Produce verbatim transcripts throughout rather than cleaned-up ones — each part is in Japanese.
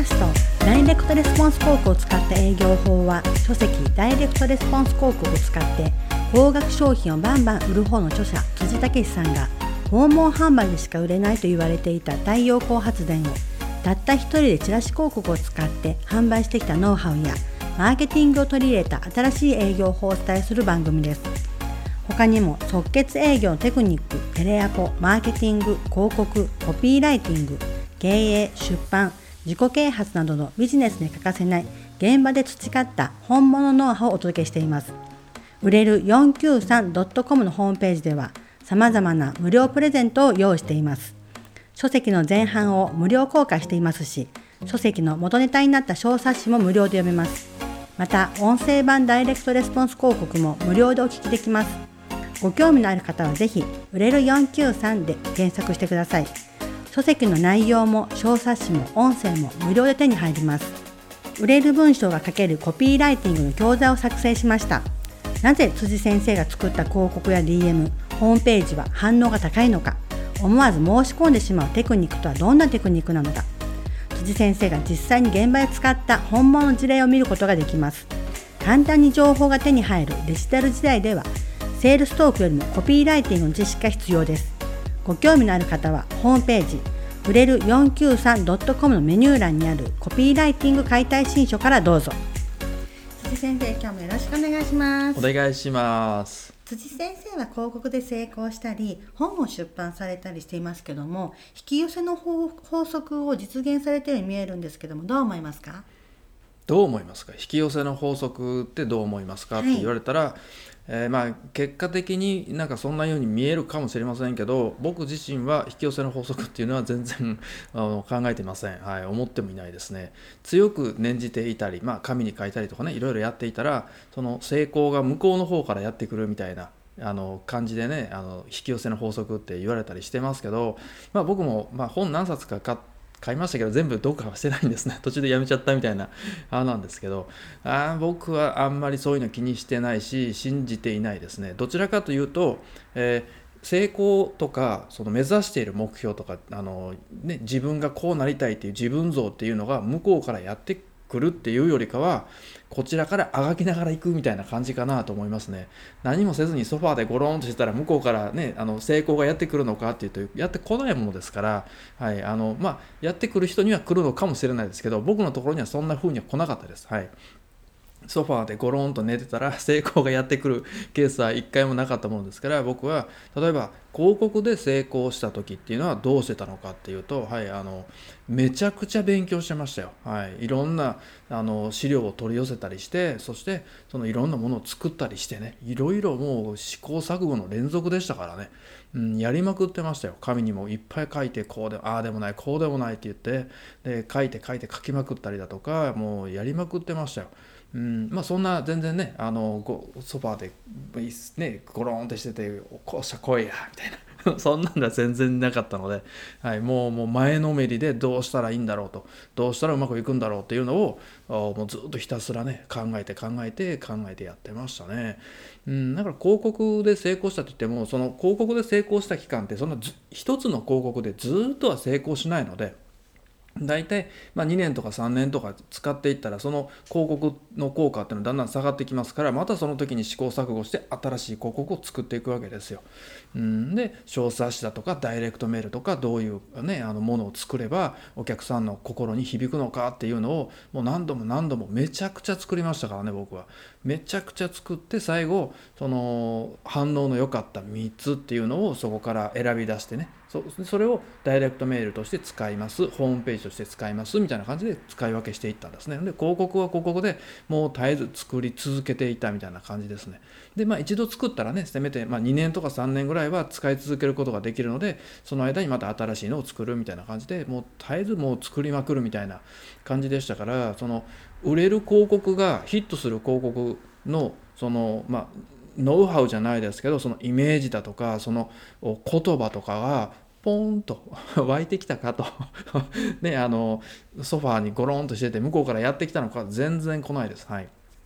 ャストダイレクトレスポンス広告を使った営業法は、書籍ダイレクトレスポンス広告を使って高額商品をバンバン売る方の著者辻武さんが、訪問販売でしか売れないと言われていた太陽光発電をたった一人でチラシ広告を使って販売してきたノウハウやマーケティングを取り入れた新しい営業法をお伝えする番組です。他にも即決営業のテクニック、テレアポ、マーケティング、広告、コピーライティング、経営、出版、自己啓発などのビジネスに欠かせない現場で培った本物ノウハウをお届けしています。売れる よんきゅうさんドットコム のホームページでは様々な無料プレゼントを用意しています。書籍の前半を無料公開していますし、書籍の元ネタになった小冊子も無料で読めます。また音声版ダイレクトレスポンス広告も無料でお聞きできます。ご興味のある方はぜひ売れるよんきゅうさんで検索してください。書籍の内容も小冊子も音声も無料で手に入ります。売れる文章が書けるコピーライティングの教材を作成しました。なぜ辻先生が作った広告や ディーエム、ホームページは反応が高いのか、思わず申し込んでしまうテクニックとはどんなテクニックなのか、辻先生が実際に現場で使った本物の事例を見ることができます。簡単に情報が手に入るデジタル時代では、セールストークよりもコピーライティングの知識が必要です。ご興味のある方はホームページ売れる よんきゅうさんドットコム のメニュー欄にあるコピーライティング解体新書からどうぞ。辻先生、今日もよろしくお願いします。 お願いします。 辻先生は広告で成功したり本を出版されたりしていますけども、引き寄せの法則を実現されているように見えるんですけども、どう思いますか？ どう思いますか？引き寄せの法則ってどう思いますか、はい、って言われたら、えーまあ、結果的になんかそんなように見えるかもしれませんけど、僕自身は引き寄せの法則っていうのは全然あの考えていません、はい、思ってもいないですね。強く念じていたり、まあ、紙に書いたりとかね、いろいろやっていたら、その成功が向こうの方からやってくるみたいなあの感じでね、あの引き寄せの法則って言われたりしてますけど、まあ、僕も、まあ、本何冊か買って買いましたけど全部読破はしてないんですね。途中でやめちゃったみたいなあなんですけど、あ僕はあんまりそういうの気にしてないし信じていないですね。どちらかというと、えー、成功とかその目指している目標とかあの、ね、自分がこうなりたいっていう自分像っていうのが向こうからやってくるっていうよりかは、こちらからあがきながら行くみたいな感じかなと思いますね。何もせずにソファーでゴロンとしてたら向こうからね、あの成功がやってくるのかっていうとやってこないものですから、はい、あのまあやってくる人には来るのかもしれないですけど、僕のところにはそんな風には来なかったです。はい。ソファーでゴロンと寝てたら成功がやってくるケースは一回もなかったものですから、僕は例えば広告で成功した時っていうのはどうしてたのかっていうと、はい、あのめちゃくちゃ勉強してましたよ。はい、いろんなあの資料を取り寄せたりして、そしてそのいろんなものを作ったりしてね、いろいろもう試行錯誤の連続でしたからね、うん、やりまくってましたよ。紙にもいっぱい書いて、こうでああでもないこうでもないって言って、で書いて書いて書きまくったりだとか、もうやりまくってましたよ。うんまあ、そんな全然ね、あのソファーで、ね、ゴロンってしてて「こうした来いや」みたいなそんなんでは全然なかったので、はい、もう、もう前のめりでどうしたらいいんだろうと、どうしたらうまくいくんだろうっていうのをもうずっとひたすらね考えて考えて考えてやってましたね。うん、だから広告で成功したといっても、その広告で成功した期間ってそんな一つの広告でずっとは成功しないので、大体まあにねんとかさんねんとか使っていったら、その広告の効果っていうのはだんだん下がってきますから、またその時に試行錯誤して新しい広告を作っていくわけですよ。うんで小冊子だとかダイレクトメールとか、どういう、ね、あのものを作ればお客さんの心に響くのかっていうのをもう何度も何度もめちゃくちゃ作りましたからね。僕はめちゃくちゃ作って、最後その反応の良かったみっつっていうのをそこから選び出してね、そ, それをダイレクトメールとして使います、ホームページとして使いますみたいな感じで使い分けしていったんですね。で広告は広告でもう絶えず作り続けていたみたいな感じですね。でまあ一度作ったらね、せめてまあにねんとかさんねんぐらいは使い続けることができるので、その間にまた新しいのを作るみたいな感じで、もう絶えずもう作りまくるみたいな感じでしたから、その売れる広告がヒットする広告のそのまあノウハウじゃないですけど、そのイメージだとかその言葉とかがポーンと湧いてきたかとね、あのソファーにゴロンとしてて向こうからやってきたのか、全然来ないです。はい。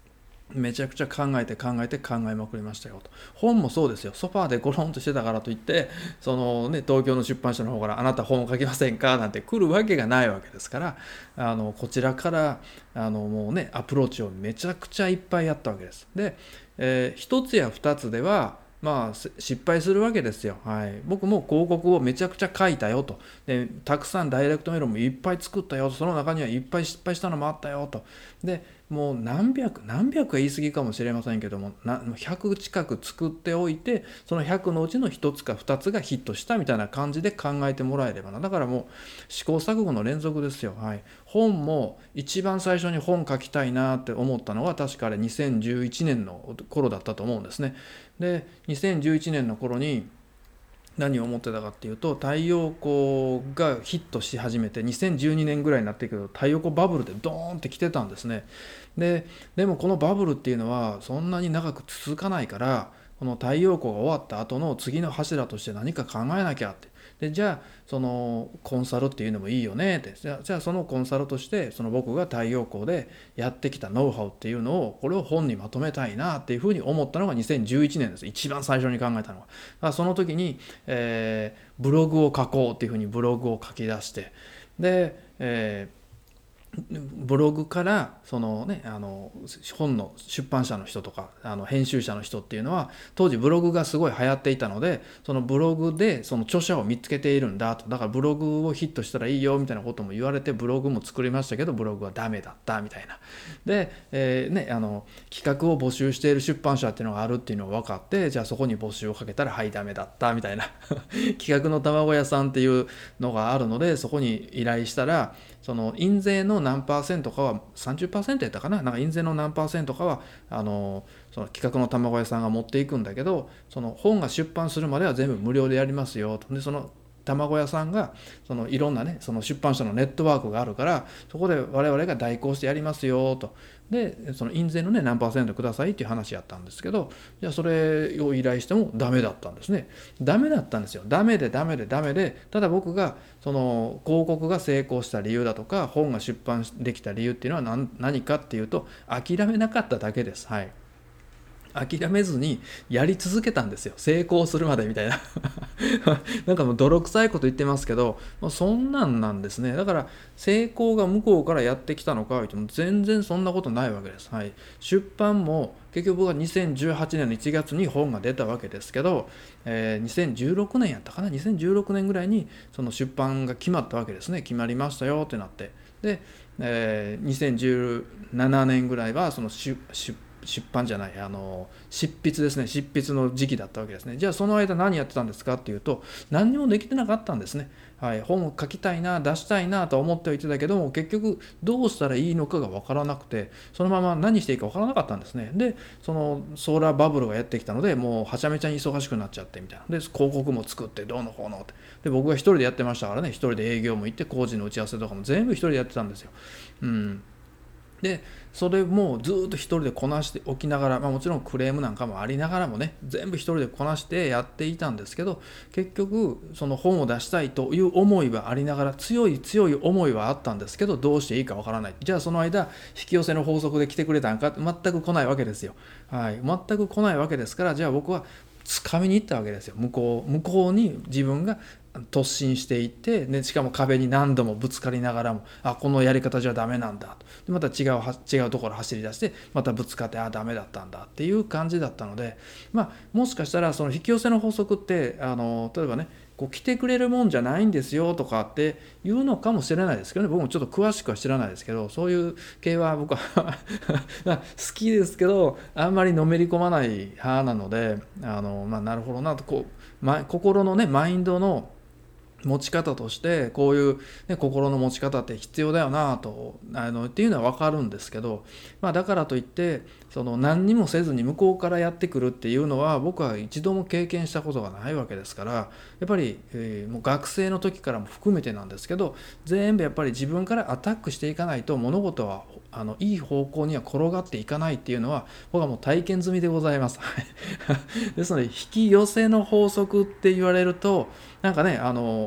めちゃくちゃ考えて考えて考えまくりましたよと。本もそうですよ。ソファーでゴロンとしてたからといってその、ね、東京の出版社の方からあなた本を書きませんかなんて来るわけがないわけですから、あのこちらからあのもうねアプローチをめちゃくちゃいっぱいやったわけです。で、えー、一つや二つではまあ失敗するわけですよ。はい、僕も広告をめちゃくちゃ書いたよと。でたくさんダイレクトメールもいっぱい作ったよと。その中にはいっぱい失敗したのもあったよと。でもう何百何百は言い過ぎかもしれませんけどもなひゃく近く作っておいてそのひゃくのうちのひとつかふたつがヒットしたみたいな感じで考えてもらえればな。だからもう試行錯誤の連続ですよ。はい、本も一番最初に本書きたいなって思ったのは確かあれにせんじゅういちねんの頃だったと思うんですね。でにせんじゅういちねんの頃に何を思ってたかっていうと太陽光がヒットし始めてにせんじゅうにねんぐらいになってくると太陽光バブルでドーンって来てたんですね。ででもこのバブルっていうのはそんなに長く続かないからこの太陽光が終わった後の次の柱として何か考えなきゃって。でじゃあそのコンサルっていうのもいいよねって。じゃあ、じゃあそのコンサルとしてその僕が太陽光でやってきたノウハウっていうのをこれを本にまとめたいなっていうふうに思ったのがにせんじゅういちねんです。一番最初に考えたのは。だからその時に、えー、ブログを書こうっていうふうにブログを書き出してで、えーブログからその、ね、あの本の出版社の人とかあの編集者の人っていうのは当時ブログがすごい流行っていたのでそのブログでその著者を見つけているんだと。だからブログをヒットしたらいいよみたいなことも言われてブログも作りましたけどブログはダメだったみたいな。で、えーね、あの企画を募集している出版社っていうのがあるっていうのが分かってじゃあそこに募集をかけたらはいダメだったみたいな企画の卵屋さんっていうのがあるのでそこに依頼したらその印税の何パーセントかは さんじゅっパーセント やったかななんか印税の何パーセントかはあのその企画の卵屋さんが持っていくんだけどその本が出版するまでは全部無料でやりますよと。でその卵屋さんがそのいろんなねその出版社のネットワークがあるからそこで我々が代行してやりますよと。でその印税のね何パーセントくださいっていう話やったんですけどじゃあそれを依頼してもダメだったんですね。ダメだったんですよ。ダメでダメでダメでただ僕がその広告が成功した理由だとか本が出版できた理由っていうのは 何, 何かっていうと諦めなかっただけです。はい。諦めずにやり続けたんですよ。成功するまでみたいななんかもう泥臭いこと言ってますけど、まあ、そんなんなんですね。だから成功が向こうからやってきたのか言っても全然そんなことないわけです。はい、出版も結局僕はにせんじゅうはちねんのいちがつに本が出たわけですけど、えー、にせんじゅうろくねんやったかなにせんじゅうろくねんぐらいにその出版が決まったわけですね。決まりましたよってなってで、えー、にせんじゅうななねんぐらいはその出出出版じゃないあの執筆ですね執筆の時期だったわけですね。じゃあその間何やってたんですかっていうと何にもできてなかったんですね。はい、本を書きたいな出したいなと思ってはいてたけども結局どうしたらいいのかが分からなくてそのまま何していいか分からなかったんですね。でそのソーラーバブルがやってきたのでもうはちゃめちゃに忙しくなっちゃってみたいなで広告も作ってどうのこうのってで僕が一人でやってましたからね。一人で営業も行って工事の打ち合わせとかも全部一人でやってたんですよ。うんでそれもずっと一人でこなしておきながら、まあ、もちろんクレームなんかもありながらもね全部一人でこなしてやっていたんですけど結局その本を出したいという思いはありながら強い強い思いはあったんですけどどうしていいかわからない。じゃあその間引き寄せの法則で来てくれたんか全く来ないわけですよ。はい、全く来ないわけですからじゃあ僕は掴みに行ったわけですよ。向こう向こうに自分が突進していって、ね、しかも壁に何度もぶつかりながらもあこのやり方じゃダメなんだとでまた違う違うところ走り出してまたぶつかってあダメだったんだっていう感じだったので、まあ、もしかしたらその引き寄せの法則ってあの例えばねこう来てくれるもんじゃないんですよとかって言うのかもしれないですけどね。僕もちょっと詳しくは知らないですけどそういう系は僕は好きですけどあんまりのめり込まない派なのであの、まあ、なるほどなとこう、ま、心のねマインドの持ち方としてこういう、ね、心の持ち方って必要だよなとあのっていうのは分かるんですけど、まあ、だからといってその何にもせずに向こうからやってくるっていうのは僕は一度も経験したことがないわけですからやっぱり、えー、もう学生の時からも含めてなんですけど全部やっぱり自分からアタックしていかないと物事はあのいい方向には転がっていかないっていうのは僕はもう体験済みでございますですので引き寄せの法則って言われるとなんかねあの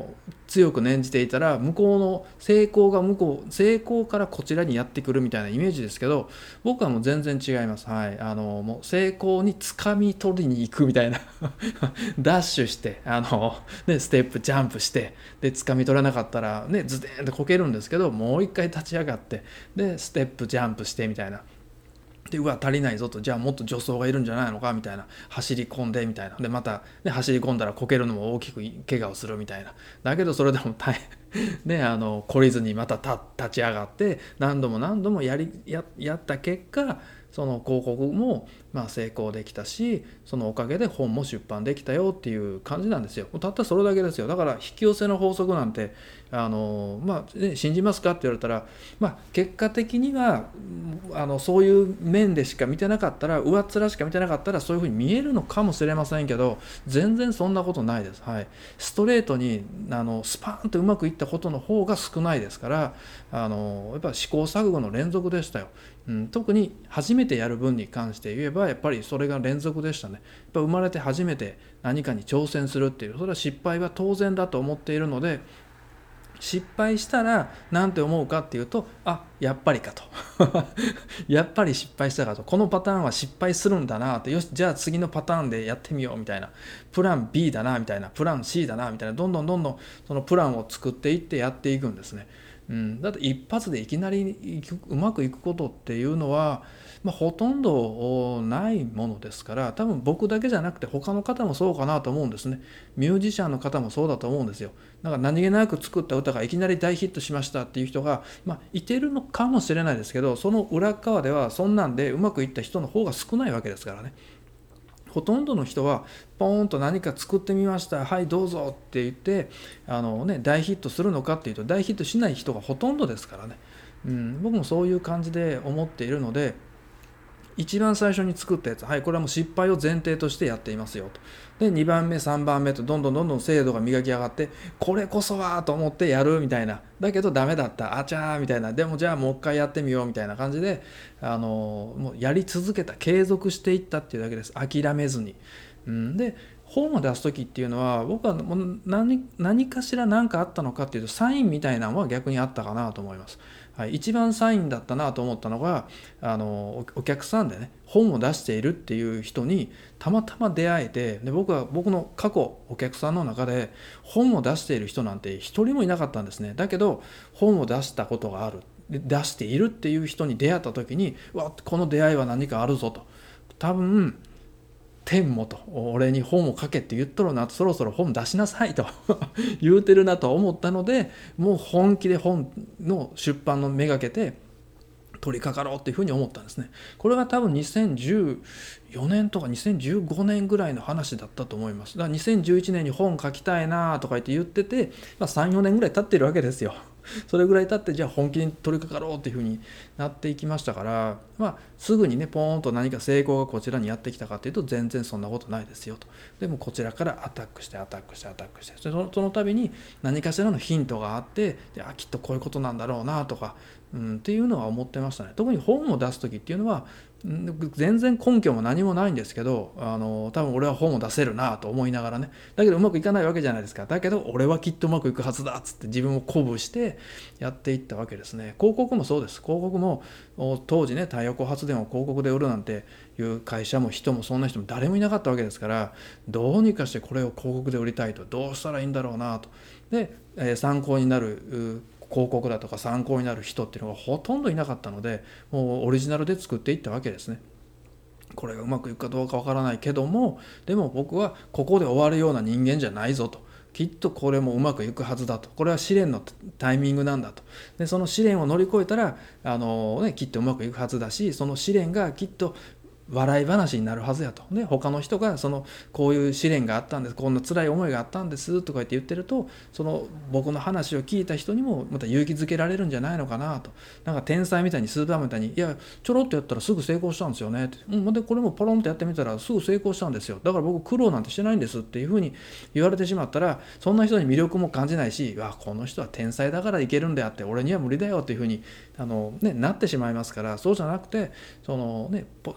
強く念じていたら向こうの成功が向こう成功からこちらにやってくるみたいなイメージですけど、僕はもう全然違います。はい、あのもう成功に掴み取りに行くみたいなダッシュしてあの、ね、ステップジャンプしてで掴み取らなかったら、ね、ズデーンとこけるんですけど、もう一回立ち上がってでステップジャンプしてみたいな。でうわ足りないぞと、じゃあもっと助走がいるんじゃないのかみたいな、走り込んでみたいな、でまた、ね、走り込んだらこけるのも大きく怪我をするみたいな、だけどそれでも大変ね、あの懲りずにまた立ち上がって何度も何度もやり や, やった結果、その広告もまあ成功できたし、そのおかげで本も出版できたよっていう感じなんですよ。たったそれだけですよ。だから引き寄せの法則なんてあの、まあね、信じますかって言われたら、まあ、結果的にはあのそういう面でしか見てなかったら、上っ面しか見てなかったらそういうふうに見えるのかもしれませんけど、全然そんなことないです。はい、ストレートにあのスパーンとうまくいったことの方が少ないですから、あのやっぱ試行錯誤の連続でしたよ。うん、特に初めてやる分に関して言えばやっぱりそれが連続でしたね。やっぱ生まれて初めて何かに挑戦するっていう、それは失敗は当然だと思っているので、失敗したら何て思うかっていうと、あ、やっぱりかとやっぱり失敗したかと、このパターンは失敗するんだなって、よしじゃあ次のパターンでやってみようみたいな、プラン ビー だなみたいな、プラン シー だなみたいな、どんどんどんどんそのプランを作っていってやっていくんですね。うん、だって一発でいきなりうまくいくことっていうのは、まあ、ほとんどないものですから、多分僕だけじゃなくて他の方もそうかなと思うんですね。ミュージシャンの方もそうだと思うんですよ。なんか何気なく作った歌がいきなり大ヒットしましたっていう人が、まあ、いてるのかもしれないですけど、その裏側ではそんなんでうまくいった人の方が少ないわけですからね。ほとんどの人はポーンと何か作ってみました、はいどうぞって言ってあの、ね、大ヒットするのかっていうと、大ヒットしない人がほとんどですからね。うん、僕もそういう感じで思っているので、一番最初に作ったやつ、はい、これはもう失敗を前提としてやっていますよと。でにばんめさんばんめとどんどんどんどん精度が磨き上がって、これこそはと思ってやるみたいな、だけどダメだった、あちゃーみたいな、でもじゃあもう一回やってみようみたいな感じで、あのもうやり続けた、継続していったっていうだけです。諦めずに。うん、で本を出す時っていうのは、僕はもう 何, 何かしら何かあったのかっていうと、サインみたいなのは逆にあったかなと思います。はい、一番サインだったなと思ったのが、あのお客さんでね、本を出しているっていう人にたまたま出会えて、で僕は僕の過去お客さんの中で本を出している人なんて一人もいなかったんですね。だけど本を出したことがある、出しているっていう人に出会った時に、うわこの出会いは何かあるぞと、多分天もと俺に本を書けって言っとるなと、そろそろ本出しなさいと言うてるなと思ったので、もう本気で本の出版のめがけて取り掛かろうっていうふうに思ったんですね。これが多分にせんじゅうよねんとかにせんじゅうごねんぐらいの話だったと思います。だからにせんじゅういちねんに本書きたいなとか言って言ってて、まあ、さんよねんぐらい経ってるわけですよ。それぐらい経って、じゃあ本気に取り掛かろうっていうふうになっていきましたから、まあ、すぐにねポーンと何か成功がこちらにやってきたかというと、全然そんなことないですよと。でもこちらからアタックしてアタックしてアタックして、そのその度に何かしらのヒントがあって、であきっとこういうことなんだろうなとか、うん、っていうのは思ってましたね。特に本を出す時っていうのは全然根拠も何もないんですけど、あの多分俺は本を出せるなと思いながらね、だけどうまくいかないわけじゃないですか。だけど俺はきっとうまくいくはずだっつって自分を鼓舞してやっていったわけですね。広告もそうです。広告も当時ね、太陽光発電を広告で売るなんていう会社も人もそんな人も誰もいなかったわけですから、どうにかしてこれを広告で売りたいと、どうしたらいいんだろうなと。で、えー、参考になる広告だとか参考になる人っていうのがほとんどいなかったので、もうオリジナルで作っていったわけですね。これがうまくいくかどうかわからないけども、でも僕はここで終わるような人間じゃないぞと、きっとこれもうまくいくはずだと、これは試練のタイミングなんだと。でその試練を乗り越えたらあの、ね、きっとうまくいくはずだし、その試練がきっと笑い話になるはずやと。で他の人がそのこういう試練があったんです、こんな辛い思いがあったんですとか言って言ってると、その僕の話を聞いた人にもまた勇気づけられるんじゃないのかなと。なんか天才みたいにスーパーマンみたいに、いやちょろっとやったらすぐ成功したんですよねって、うん、でこれもポロンとやってみたらすぐ成功したんですよ、だから僕苦労なんてしてないんですっていうふうに言われてしまったら、そんな人に魅力も感じないし、わこの人は天才だからいけるんであって俺には無理だよっていうふうにあの、ね、なってしまいますから、そうじゃなくてその、ね、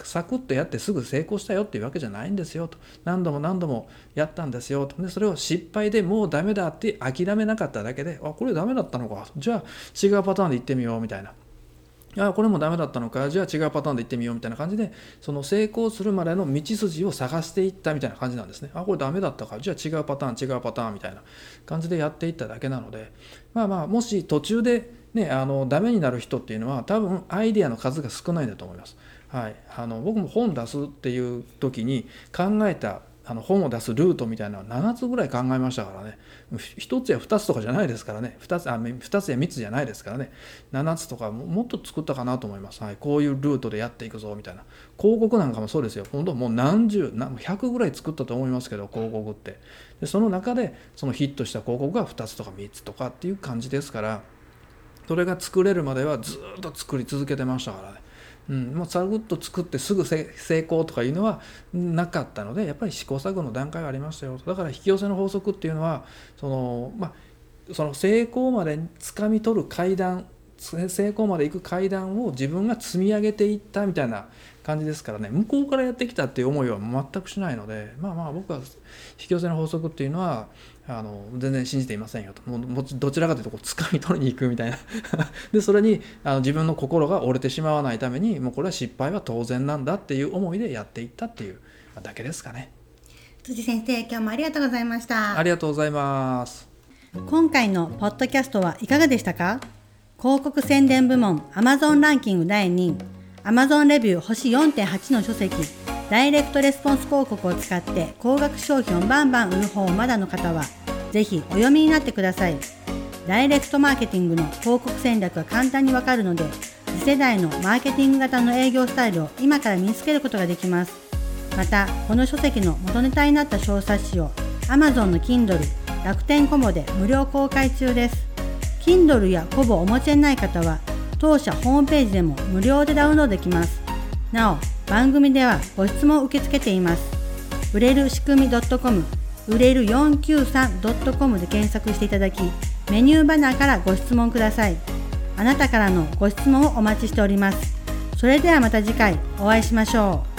サクッとやってすぐ成功したよっていうわけじゃないんですよと。何度も何度もやったんですよと。でそれを失敗でもうダメだって諦めなかっただけで、あこれダメだったのか、じゃあ違うパターンでいってみようみたいな、あこれもダメだったのか、じゃあ違うパターンでいってみようみたいな感じで、その成功するまでの道筋を探していったみたいな感じなんですね。あこれダメだったか、じゃあ違うパターン違うパターンみたいな感じでやっていっただけなので、まあまあもし途中でねあのダメになる人っていうのは多分アイデアの数が少ないんだと思います。はい、あの僕も本出すっていう時に考えたあの本を出すルートみたいなのはななつぐらい考えましたからね。ひとつやふたつとかじゃないですからね。ふたつ、あ、ふたつやみっつじゃないですからね。ななつとか も, もっと作ったかなと思います。はい、こういうルートでやっていくぞみたいな。広告なんかもそうですよ。本当もう何十、ひゃくぐらい作ったと思いますけど、広告って。でその中でそのヒットした広告がふたつとかみっつとかっていう感じですから、それが作れるまではずっと作り続けてましたからね。うん、もうサクッと作ってすぐ成功とかいうのはなかったので、やっぱり試行錯誤の段階がありましたよ。だから引き寄せの法則っていうのはその、まあ、その成功まで掴み取る階段、成功まで行く階段を自分が積み上げていったみたいな感じですからね、向こうからやってきたっていう思いは全くしないので、まあまあ僕は引き寄せの法則っていうのはあの全然信じていませんよと。もうどちらかというとこう掴み取りに行くみたいなでそれにあの自分の心が折れてしまわないために、もうこれは失敗は当然なんだっていう思いでやっていったっていうだけですかね。 辻先生、今日もありがとうございました。 ありがとうございます。 今回のポッドキャストはいかがでしたか？広告宣伝部門 Amazon ランキングだいにい、 Amazon レビュー星 よんてんはち の書籍ダイレクトレスポンス広告を使って高額商品をバンバン売る方をまだの方はぜひお読みになってください。ダイレクトマーケティングの広告戦略が簡単にわかるので、次世代のマーケティング型の営業スタイルを今から身につけることができます。またこの書籍の元ネタになった小冊子を Amazon の Kindle、楽天コボで無料公開中です。 Kindle やコボをお持ちでない方は当社ホームページでも無料でダウンロードできます。なお番組ではご質問を受け付けています。売れる仕組み .com、 売れる よんきゅうさん .com で検索していただき、メニューバナーからご質問ください。あなたからのご質問をお待ちしております。それではまた次回お会いしましょう。